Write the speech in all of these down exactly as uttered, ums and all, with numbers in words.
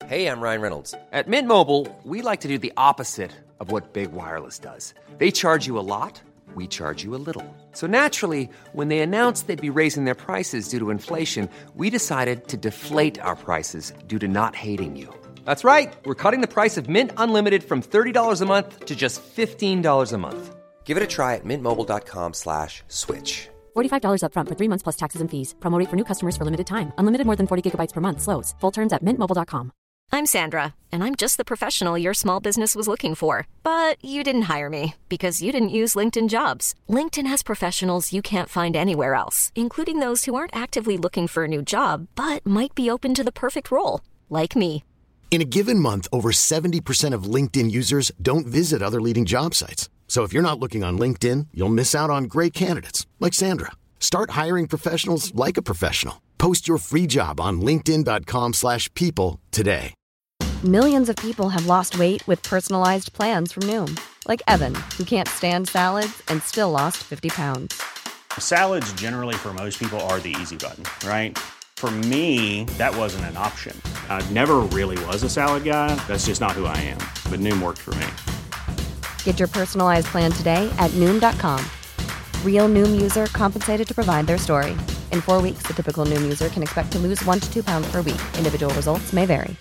Hey, I'm Ryan Reynolds. At Mint Mobile, we like to do the opposite of what Big Wireless does. They charge you a lot, we charge you a little. So naturally, when they announced they'd be raising their prices due to inflation, we decided to deflate our prices due to not hating you. That's right. We're cutting the price of Mint Unlimited from thirty dollars a month to just fifteen dollars a month. Give it a try at mintmobile.com slash switch. forty-five dollars up front for three months plus taxes and fees. Promo rate for new customers for limited time. Unlimited more than forty gigabytes per month. Slows full terms at mint mobile dot com. I'm Sandra, and I'm just the professional your small business was looking for. But you didn't hire me because you didn't use LinkedIn Jobs. LinkedIn has professionals you can't find anywhere else, including those who aren't actively looking for a new job, but might be open to the perfect role, like me. In a given month, over seventy percent of LinkedIn users don't visit other leading job sites. So if you're not looking on LinkedIn, you'll miss out on great candidates like Sandra. Start hiring professionals like a professional. Post your free job on linkedin.com slash people today. Millions of people have lost weight with personalized plans from Noom. Like Evan, who can't stand salads and still lost fifty pounds. Salads generally for most people are the easy button, right? For me, that wasn't an option. I never really was a salad guy. That's just not who I am. But Noom worked for me. Get your personalized plan today at Noom dot com. Real Noom user compensated to provide their story. In four weeks, the typical Noom user can expect to lose one to two pounds per week. Individual results may vary.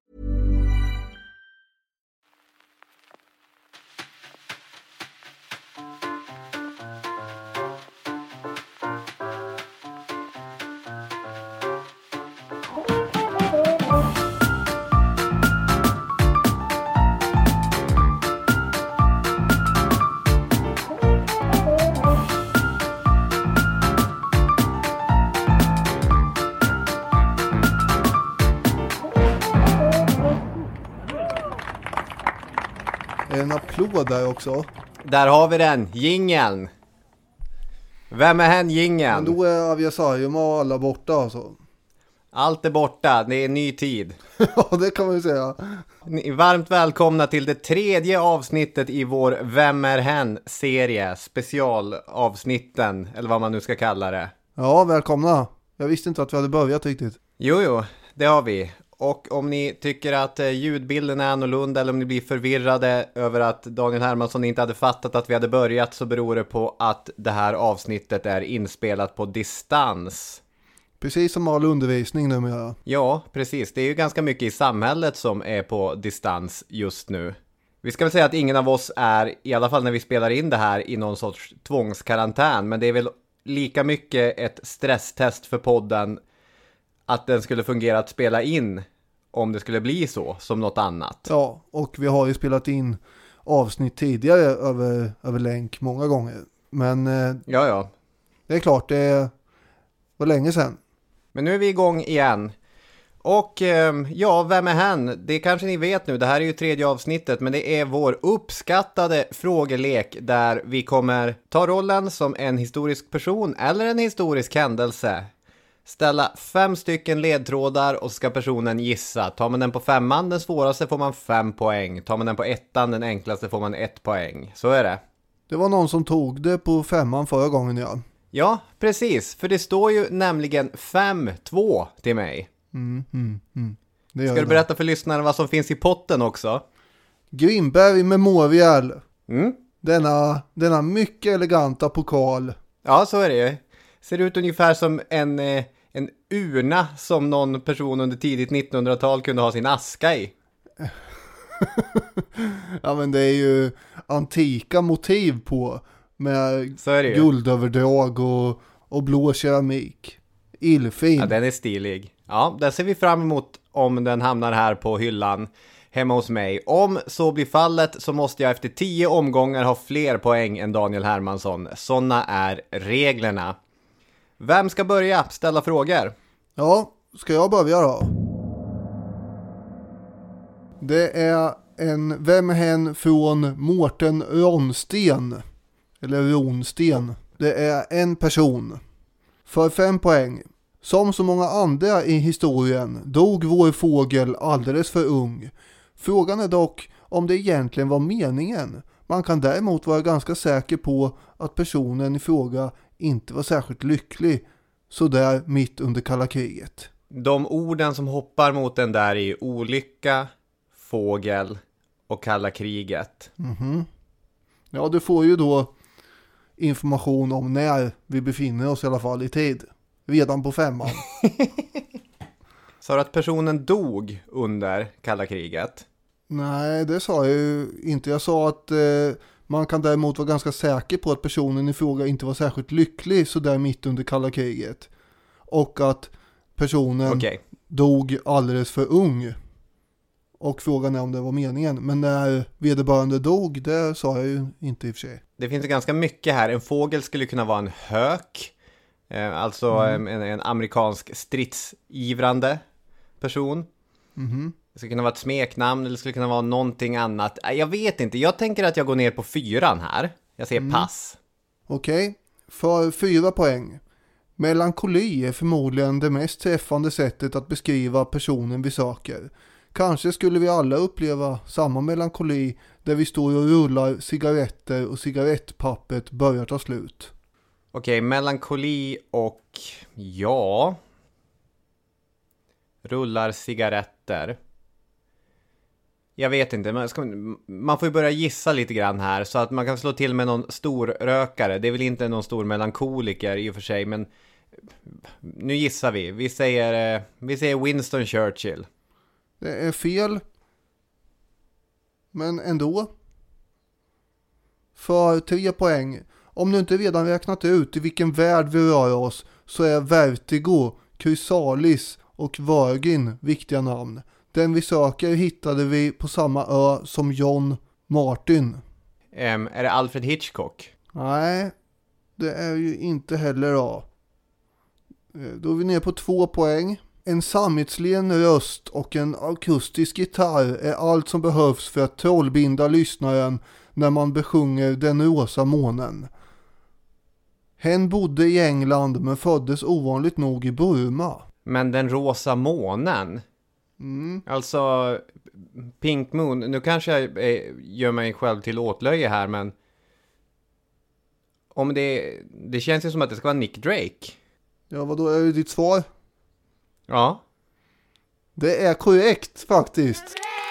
En applåd där också. Där har vi den, jingeln. Vem är hen jingeln? Men då är Aviasarium och alla borta alltså. Allt är borta, det är ny tid. Ja, det kan man ju säga. Ni är varmt välkomna till det tredje avsnittet i vår Vem är hen-serie. Specialavsnitten, eller vad man nu ska kalla det. Ja, välkomna. Jag visste inte att vi hade börjat riktigt. Jo, jo, det har vi. Och om ni tycker att ljudbilden är annorlunda eller om ni blir förvirrade över att Daniel Hermansson inte hade fattat att vi hade börjat, så beror det på att det här avsnittet är inspelat på distans. Precis som all undervisning numera. Ja, precis. Det är ju ganska mycket i samhället som är på distans just nu. Vi ska väl säga att ingen av oss är, i alla fall när vi spelar in det här, i någon sorts tvångskarantän. Men det är väl lika mycket ett stresstest för podden att den skulle fungera att spela in om det skulle bli så, som något annat. Ja, och vi har ju spelat in avsnitt tidigare över, över länk många gånger. Men eh, ja, ja. Det är klart, det var länge sedan. Men nu är vi igång igen. Och eh, ja, vem är hen? Det kanske ni vet nu, det här är ju tredje avsnittet, men det är vår uppskattade frågelek där vi kommer ta rollen som en historisk person eller en historisk händelse. Ställa fem stycken ledtrådar och så ska personen gissa. Tar man den på femman, den svåraste, får man fem poäng. Tar man den på ettan, den enklaste, får man ett poäng. Så är det. Det var någon som tog det på femman förra gången, ja. Ja, precis. För det står ju nämligen fem två till mig. Mm, mm, mm. Det ska du berätta för lyssnarna vad som finns i potten också? Grimberg Memorial. Mm. Denna, denna mycket eleganta pokal. Ja, så är det ju. Ser ut ungefär som en, eh, en urna som någon person under tidigt nittonhundratal kunde ha sin aska i. Ja, men det är ju antika motiv på. Med guldöverdrag och, och blå keramik. Illfin. Ja, den är stilig. Ja, den ser vi fram emot om den hamnar här på hyllan hemma hos mig. Om så blir fallet så måste jag efter tio omgångar ha fler poäng än Daniel Hermansson. Såna är reglerna. Vem ska börja ställa frågor? Ja, ska jag börja då? Det är en Vem hen från Mårten Ronsten. Eller Ronsten. Det är en person. För fem poäng. Som så många andra i historien dog vår fågel alldeles för ung. Frågan är dock om det egentligen var meningen. Man kan däremot vara ganska säker på att personen i fråga inte var särskilt lycklig så där mitt under kalla kriget. De orden som hoppar mot den där är olycka, fågel och kalla kriget. Mhm. Ja, du får ju då information om när vi befinner oss i alla fall i tid. Redan på femman. Sa du att personen dog under kalla kriget? Nej, det sa jag ju inte. Jag sa att eh, man kan däremot vara ganska säker på att personen i fråga inte var särskilt lycklig så där mitt under kalla kriget. Och att personen okay. dog alldeles för ung. Och frågan är om det var meningen. Men när vederbörande dog, det sa jag ju inte i och för sig. Det finns ganska mycket här. En fågel skulle kunna vara en hök. Eh, alltså mm. en, en amerikansk stridsivrande person. Mhm. Det skulle kunna vara ett smeknamn eller det skulle kunna vara någonting annat. Jag vet inte. Jag tänker att jag går ner på fyran här. Jag säger mm. pass. Okej. Okay. För fyra poäng. Melankoli är förmodligen det mest träffande sättet att beskriva personen vi söker. Kanske skulle vi alla uppleva samma melankoli där vi står och rullar cigaretter och cigarettpappret börjar ta slut. Okej, okay, melankoli och ja... Rullar cigaretter. Jag vet inte, man, ska, man får ju börja gissa lite grann här så att man kan slå till med någon stor rökare. Det är väl inte någon stor melankoliker i och för sig, men nu gissar vi. Vi säger, vi säger Winston Churchill. Det är fel. Men ändå. För tre poäng. Om du inte redan räknat ut i vilken värld vi rör oss så är Vertigo, Chrysalis och Virgin viktiga namn. Den vi söker hittade vi på samma ö som John Martin. Um, är det Alfred Hitchcock? Nej, det är ju inte heller då. Då är vi ner på två poäng. En sammetslen röst och en akustisk gitarr är allt som behövs för att trollbinda lyssnaren när man besjunger den rosa månen. Hen bodde i England men föddes ovanligt nog i Burma. Men den rosa månen? Mm. Alltså, Pink Moon, nu kanske jag eh, gör mig själv till åtlöje här, men om det, det känns ju som att det ska vara Nick Drake. Ja, vad då är det ditt svar? Ja. Det är korrekt faktiskt.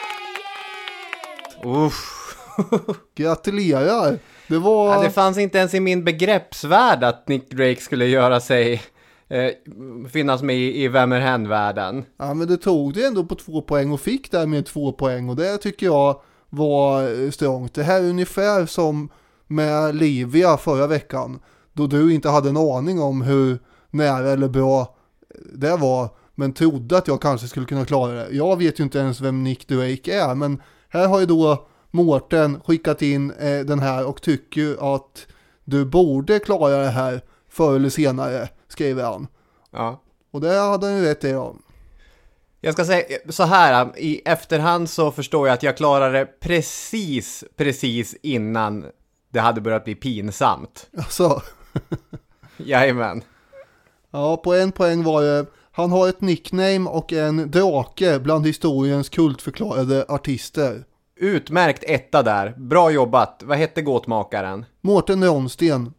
Uff. Gratulerar. Det var... Ja, det fanns inte ens i min begreppsvärld att Nick Drake skulle göra sig eh, finnas med i, i Vem är hen-världen. Ja, men det tog det ändå på två poäng och fick därmed två poäng och det tycker jag var strångt. Det här är ungefär som med Livia förra veckan då du inte hade en aning om hur nära eller bra det var men trodde att jag kanske skulle kunna klara det. Jag vet ju inte ens vem Nick Drake är, men här har ju då Mårten skickat in eh, den här och tycker att du borde klara det här förr eller senare, skriver han. Ja. Och det hade han ju rätt i då. Jag ska säga så här, i efterhand så förstår jag att jag klarade det precis, precis innan det hade börjat bli pinsamt. Alltså. Jajamän. Ja, på en poäng var det, han har ett nickname och en drake bland historiens kultförklarade artister. Utmärkt etta där. Bra jobbat. Vad hette gåtmakaren? Mårten Ronsten.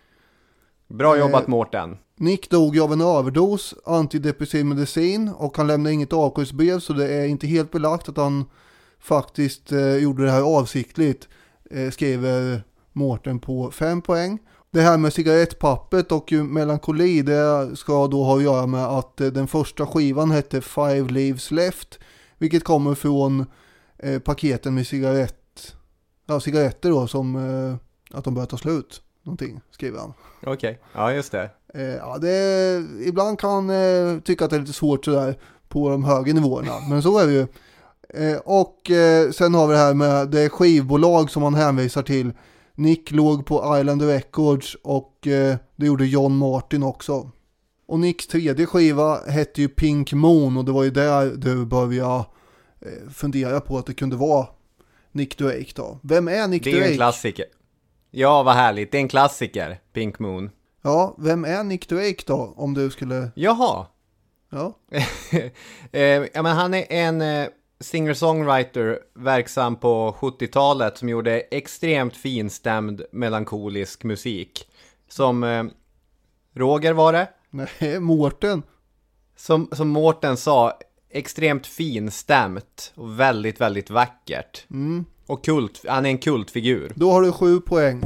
Bra jobbat eh, Mårten. Nick dog av en överdos antidepressiv medicin och han lämnade inget avskedsbrev så det är inte helt belagt att han faktiskt eh, gjorde det här avsiktligt, eh, skriver Mårten på fem poäng. Det här med cigarettpappret och melankoli, det ska då ha att göra med att eh, den första skivan hette Five Leaves Left, vilket kommer från eh, paketen med cigarett, ja, cigaretter då som eh, att de börjar ta slut. Någonting, skriver han. Okej, okay. Ja just det. Eh, ja, det ibland kan eh, tycka att det är lite svårt sådär på de högre nivåerna, men så är det ju. Eh, och eh, sen har vi det här med det skivbolag som man hänvisar till. Nick låg på Island Records och eh, det gjorde John Martin också. Och Nicks tredje skiva hette ju Pink Moon och det var ju där du började eh, fundera på att det kunde vara Nick Drake då. Vem är Nick Drake? Det är en klassiker. Ja, vad härligt. Det är en klassiker, Pink Moon. Ja, vem är Nick Drake då? Om du skulle... Jaha. Ja. eh, ja, men han är en eh, singer-songwriter verksam på sjuttiotalet som gjorde extremt finstämd melankolisk musik. Som eh, Roger var det? Nej, Mårten. Som, som Mårten sa, extremt finstämt och väldigt, väldigt vackert. Mm. Och kult, han är en kultfigur. Då har du sju poäng.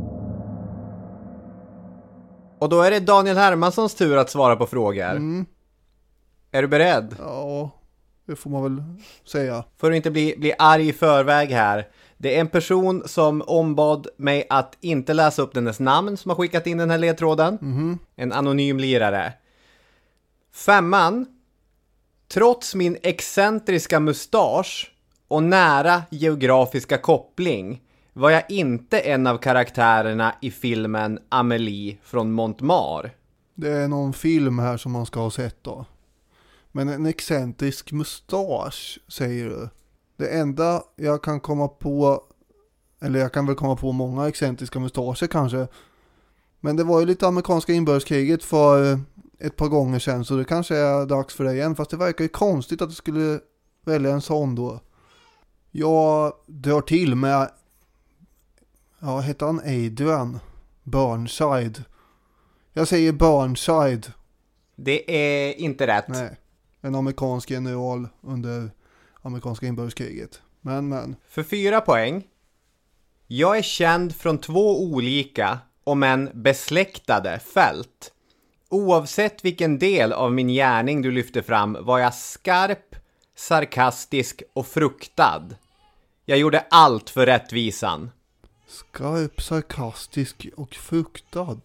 Och då är det Daniel Hermanssons tur att svara på frågor. Mm. Är du beredd? Ja, det får man väl säga. För att inte bli, bli arg i förväg här. Det är en person som ombad mig att inte läsa upp dennes namn som har skickat in den här ledtråden. Mm. En anonym lirare. Femman. Trots min excentriska mustasch och nära geografiska koppling var jag inte en av karaktärerna i filmen Amélie från Montmartre. Det är någon film här som man ska ha sett då. Men en excentrisk mustasch, säger du. Det enda jag kan komma på, eller jag kan väl komma på många excentriska mustascher kanske. Men det var ju lite amerikanska inbördeskriget för ett par gånger sedan, så det kanske är dags för det igen. Fast det verkar ju konstigt att du skulle välja en sån då. Jag drar till med, ja, heter han Adrian Burnside? Jag säger Burnside. Det är inte rätt. Nej, en amerikansk general under amerikanska inbördeskriget. Men, men. För fyra poäng. Jag är känd från två olika, om än besläktade, fält. Oavsett vilken del av min gärning du lyfter fram var jag skarp, sarkastisk och fruktad. Jag gjorde allt för rättvisan. Skarp, sarkastisk och fruktad.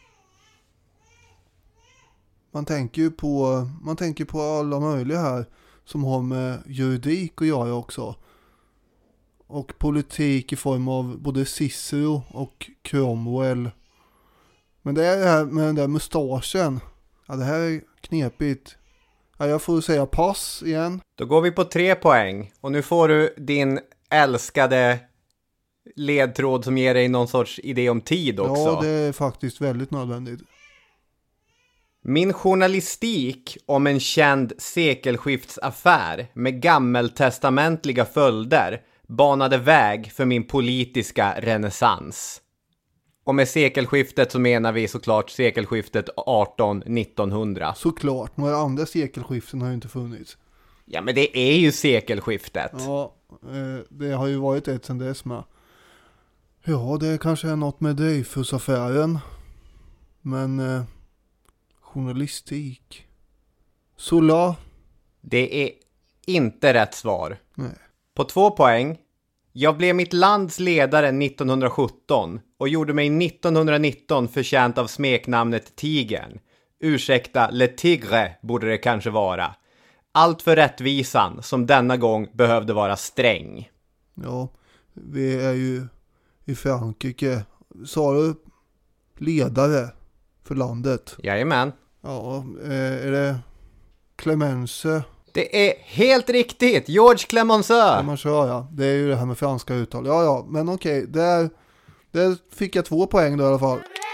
Man tänker ju på, man tänker på alla möjliga här som har med juridik att göra också. Och politik i form av både Cicero och Cromwell. Men det är det här med den där mustaschen. Ja, det här är knepigt. Ja, jag får säga pass igen. Då går vi på tre poäng. Och nu får du din älskade ledtråd som ger dig någon sorts idé om tid också. Ja, det är faktiskt väldigt nödvändigt. Min journalistik om en känd sekelskiftsaffär med gammeltestamentliga följder banade väg för min politiska renässans. Och med sekelskiftet så menar vi såklart sekelskiftet arton nittonhundra. Såklart, några andra sekelskiften har ju inte funnits. Ja, men det är ju sekelskiftet. Ja, det har ju varit ett sedan dess med. Ja, det kanske är något med Dreyfusaffären. Men eh, journalistik. Sola. Det är inte rätt svar. Nej. På två poäng. Jag blev mitt lands ledare nittonhundrasjutton och gjorde mig nittonhundranitton förtjänt av smeknamnet Tigern. Ursäkta, Le Tigre borde det kanske vara. Allt för rättvisan som denna gång behövde vara sträng. Ja, vi är ju i Frankrike. Sa du ledare för landet? Jajamän. Ja, är det Clemenceau? Det är helt riktigt, Georges Clemenceau. Clemenceau, ja. Det är ju det här med franska uttal. Ja, ja, men okej. Där, där fick jag två poäng då i alla fall.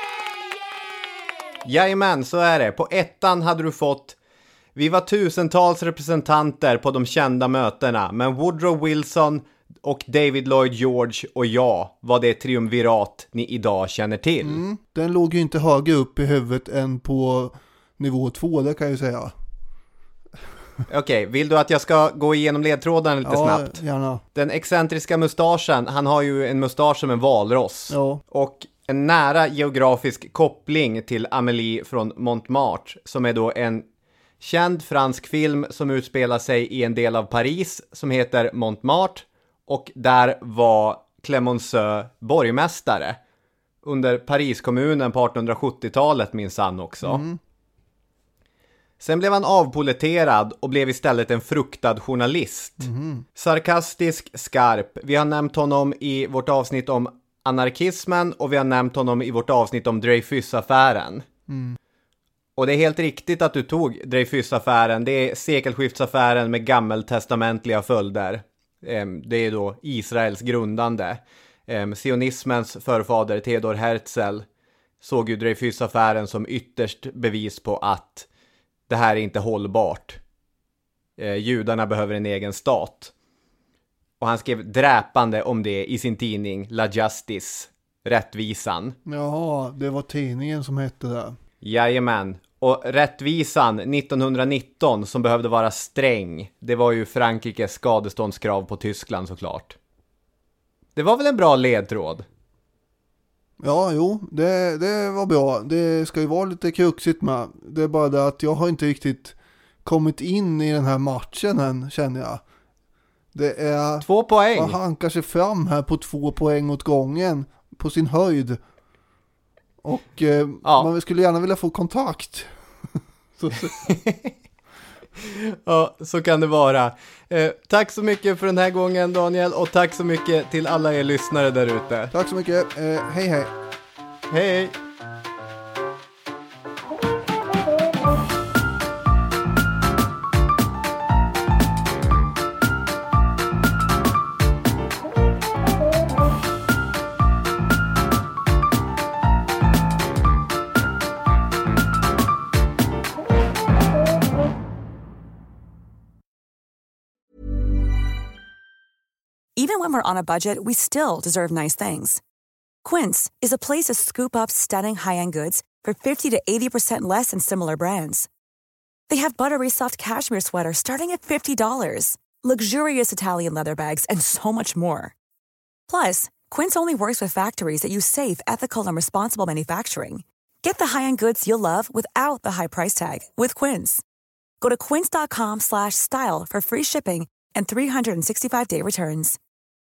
Jajamän, så är det. På ettan hade du fått: vi var tusentals representanter på de kända mötena, men Woodrow Wilson och David Lloyd George och jag var det triumvirat ni idag känner till. Mm, den låg ju inte högre upp i huvudet än på nivå två, det kan jag ju säga. Okej, okay, vill du att jag ska gå igenom ledtrådarna lite ja, snabbt? Gärna. Den excentriska mustaschen, han har ju en mustasch som en valross. Ja. Och en nära geografisk koppling till Amélie från Montmartre, som är då en känd fransk film som utspelar sig i en del av Paris som heter Montmartre. Och där var Clemenceau borgmästare under Pariskommunen på artonhundrasjuttiotalet minsann också. Mm. Sen blev han avpoliterad och blev istället en fruktad journalist. Mm. Sarkastisk, skarp. Vi har nämnt honom i vårt avsnitt om anarkismen och vi har nämnt honom i vårt avsnitt om Dreyfusaffären. Mm. Och det är helt riktigt att du tog Dreyfusaffären. Det är sekelskiftsaffären med gammeltestamentliga följder. Det är då Israels grundande. Sionismens förfader Theodor Herzl såg ju Dreyfusaffären som ytterst bevis på att det här är inte hållbart. Eh, judarna behöver en egen stat. Och han skrev dräpande om det i sin tidning La Justice, rättvisan. Jaha, det var tidningen som hette det. Jajamän. Och rättvisan nittonhundranitton som behövde vara sträng, det var ju Frankrikes skadeståndskrav på Tyskland såklart. Det var väl en bra ledtråd? Ja, jo, det, det var bra. Det ska ju vara lite kruxigt med. Det är bara det att jag har inte riktigt kommit in i den här matchen än, känner jag. Det är... Två poäng. Man hankar sig fram här på två poäng åt gången. På sin höjd. Och eh, ja. Man skulle gärna vilja få kontakt. så, så. Ja, så kan det vara. Eh, tack så mycket för den här gången, Daniel. Och tack så mycket till alla er lyssnare där ute. Tack så mycket. Eh, hej hej. Hej. Even when we're on a budget, we still deserve nice things. Quince is a place to scoop up stunning high-end goods for fifty to eighty percent less than similar brands. They have buttery soft cashmere sweaters starting at fifty dollars, luxurious Italian leather bags, and so much more. Plus, Quince only works with factories that use safe, ethical, and responsible manufacturing. Get the high-end goods you'll love without the high price tag with Quince. Go to quince.com slash style for free shipping and three hundred sixty-five day returns.